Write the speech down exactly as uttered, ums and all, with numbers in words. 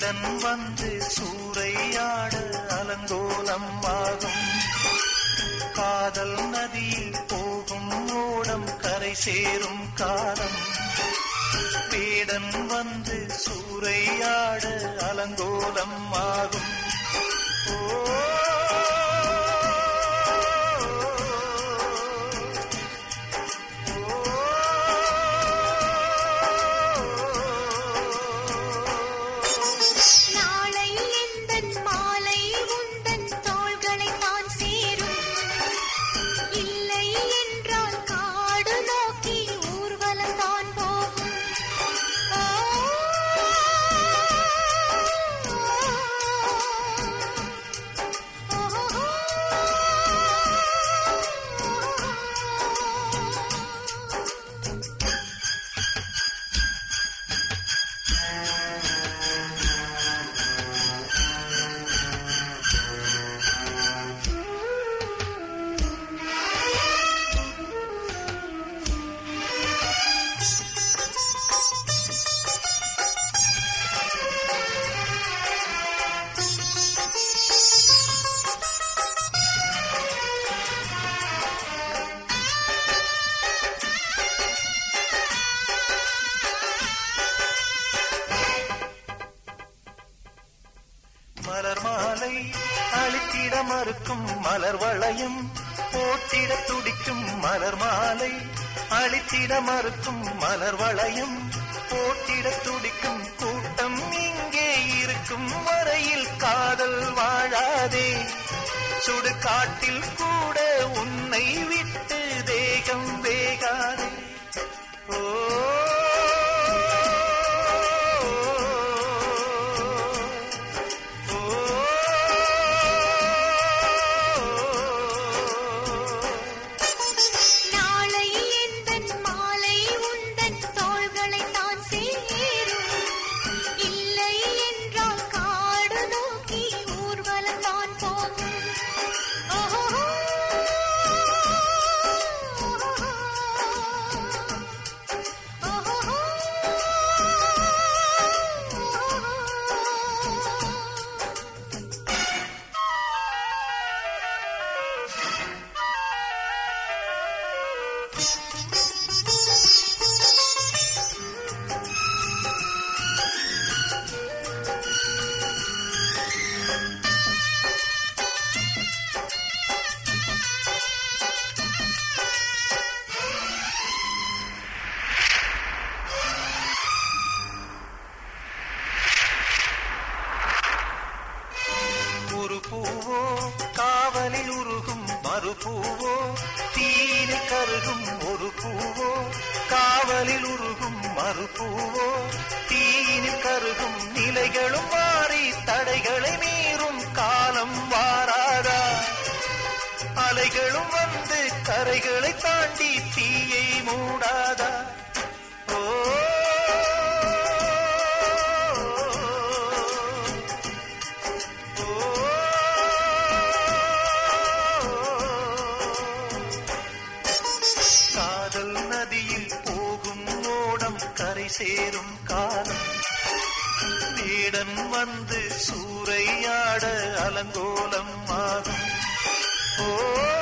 வேடன் வந்து சூறையாட அலங்கோலம் ஆகும். காதல் நதியில் போகும் ஓடம் கரை சேரும் காலம். வேடன் வந்து சூறையாட அலங்கோலம் ஆகும். மலர் மாலை அழித்திட மறுக்கும் மலர் வளையம் போட்டிட துடிக்கும். மலர் மாலை அழித்திட மறுக்கும் மலர் வளையம் போட்டிட துடிக்கும். கூட்டம் இங்கே இருக்கும் வரையில் காதல் வாழாதே. சுடு காட்டில் கூட உன்னை விட்டு தேகம் வேகாதே. ஓ பூவோ காவலில் உருகும் மறு பூவோ தீயில் கருகும் ஒரு பூவோ. காவலில் உருகும் மறு பூவோ தீயில் கருகும். நிலைகளும் மாறி தடைகளை மீறும் காலம் வாராதா. அலைகளும் வந்து கரைகளை தாண்டி தீயை மூடாதா. காதல் நதியில் போகும் ஓடம் கரை சேரும் காலம். வேடன் வந்து சூறையாட அலங்கோலம் ஆகும். ஓ